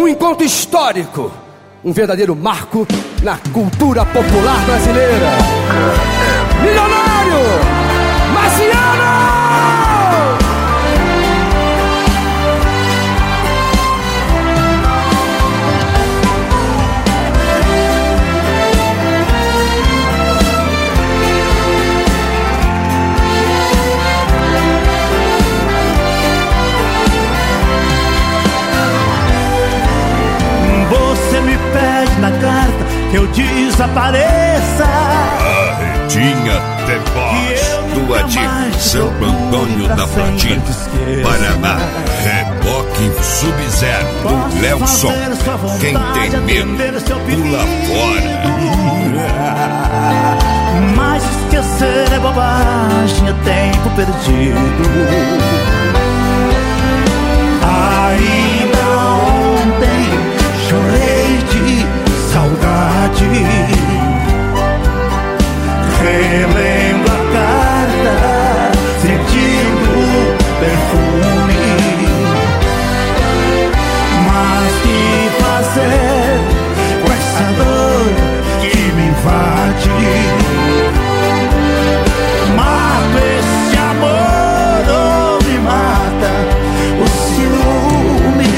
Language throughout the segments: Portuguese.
Um encontro histórico, um verdadeiro marco na cultura popular brasileira. Milionário Marciano! Você me pede na carta que eu desapareça. A Redinha Deboche do Adir Santo Antônio da Platina, Paraná. Reboque Sub-Zero do Léo Som. Quem tem medo pula fora. Mas esquecer é bobagem, é tempo perdido. Ainda ontem chorei de saudade, relendo a carta, sentindo o perfume. Mas que fazer com essa dor que me invade? Mato esse amor ou me mata o ciúme?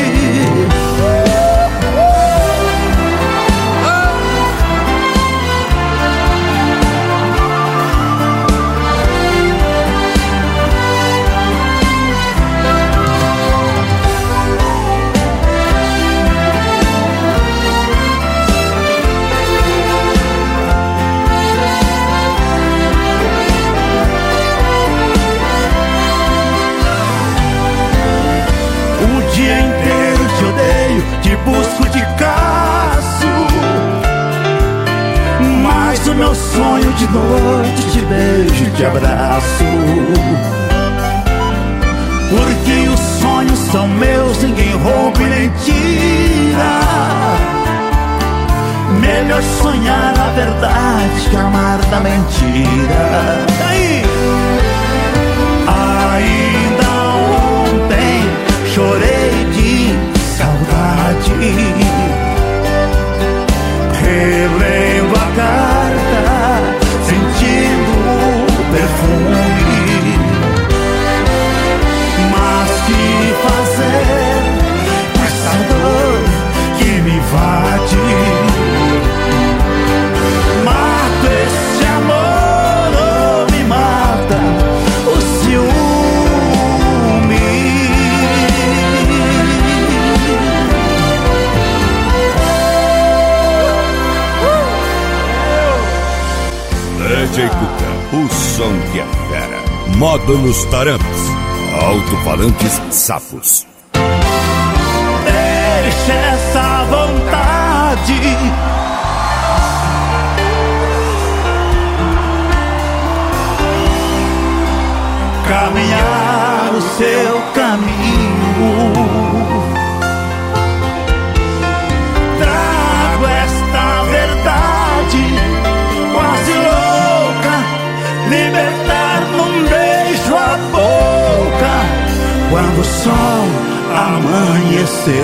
O dia inteiro te odeio, te busco de caso, mas o meu sonho de noite te beijo, te abraço. Porque os sonhos são meus, ninguém rouba e nem tira. Melhor sonhar a verdade que amar da mentira. Aí! Ainda ontem chorei de saudade, relendo a carta, sentindo o perfume. Mas que fazer com essa dor que me invade? Mato esse amor ou me mata o ciúme? DJ Cuca, o som que é fera. Modo nos tarampos, alto-falantes sapos. Deixa essa vontade caminhar o seu caminho. Trago esta verdade quase louca, libertar num beijo a boca quando o sol amanhecer.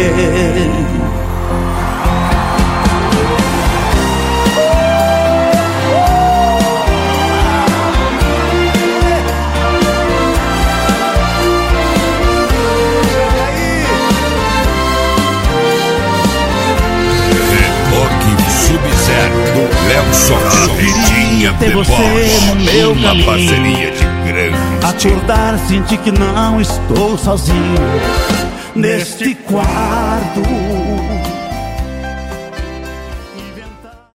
Do Léo Som, Redinha Deboche, uma parceria de grandes. Acordar, sentir que não estou sozinho neste quarto.